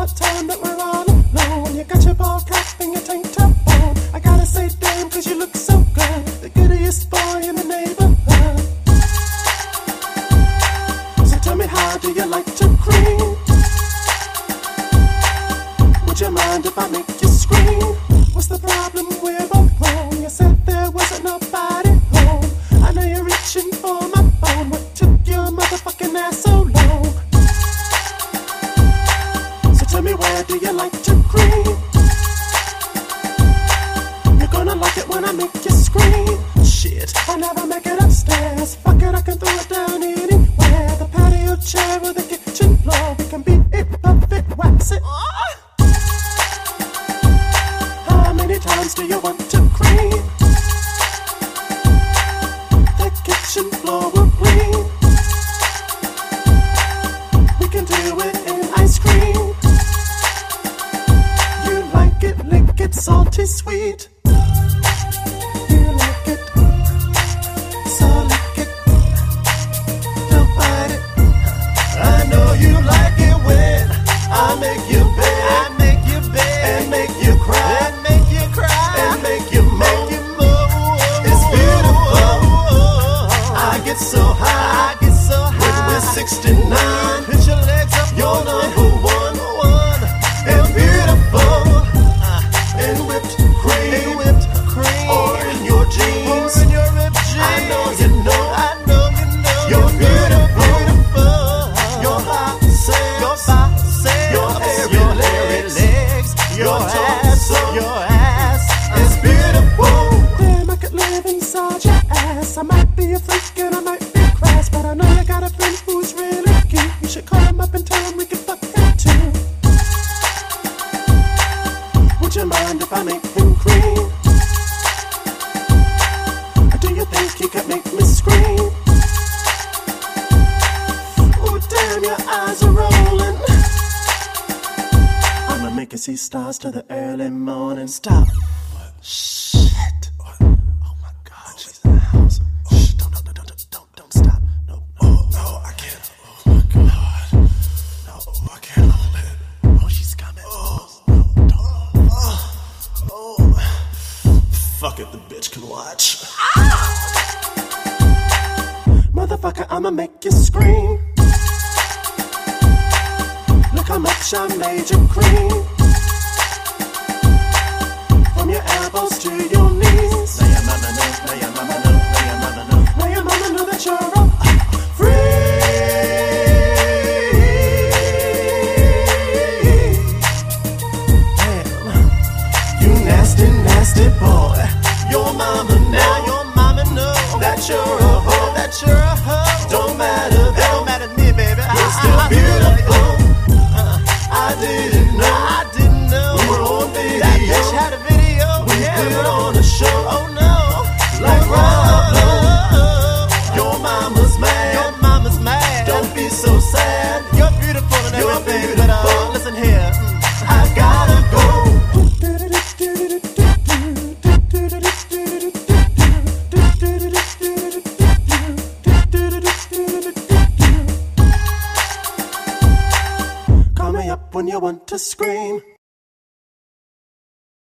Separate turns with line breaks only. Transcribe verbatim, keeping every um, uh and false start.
about time that we're all alone. You got your ball cap and your tank top on. I gotta say damn, cause you look so good. The goodiest boy in the neighborhood. So tell me, how do you like to cream? Would you mind if I make you scream? What's the problem? We're both wrong. You said there wasn't nobody home. I know you're reaching for my phone. What took your motherfucking ass so long? So tell me, where do you like to cream? You're gonna like it when I make you scream. Shit, I never make it upstairs. Fuck it, I can throw it down anywhere. The patio chair or the kitchen floor. We can be it, perfect, wax it. How many times do you want to cream? The kitchen floor will clean. We can do it in ice cream. You like it, lick it, salty, sweet. You like it, so lick it. Don't bite it. I know you like it when I make you beg, I make you beg, and make you cry, and make you cry, and make you moan. It's beautiful. I get so high, I get so high. When we're sixty-nine, put your legs up, you're number one, one, and beautiful, and whipped cream, and whipped cream, or in your jeans, or in your ripped jeans. I know you know, I know you know, you're beautiful, beautiful. Your hot sex, your hot sex, your hairy legs, legs, your ass, your ass is beautiful. Damn, I could live inside your ass. I might be a freak and I might be crass, but I know you got a friend who's really cute. You should call him up and tell him we can fuck him too. Would you mind if I make him cream? Or do you think he could make me scream? Oh damn, your eyes are rolling. I'ma make you see stars till the early morning. Stop. What? Shit. What? Oh my God, she's in the house. Shh, don't, don't, don't, don't, don't, don't stop. No, no. Oh, no, I can't. Oh my God. No, I can't hold it. Oh, she's coming. Oh, no, don't. Oh, oh. Fuck it, the bitch can watch. Ah! Motherfucker, I'ma make you scream. Look how much I made you cream. From your elbows to your knees. Now your mama know, now your mama know, now your mama know. Now your mama know that you're a freak. Damn, you nasty, nasty boy. Your mama now, your mama know that you're a hoe, that you're a hoe. Don't matter, that don't matter to me, baby. You're still beautiful. I didn't know, I didn't know. We were on video. That bitch had a video. We yeah, put it on a show. Oh no, like oh, Rob oh, your mama's mad. Your mama's mad. Don't be so sad. You're beautiful and You're everything, beautiful. But uh, listen here, mm, I gotta go. Call me up when you want to scream.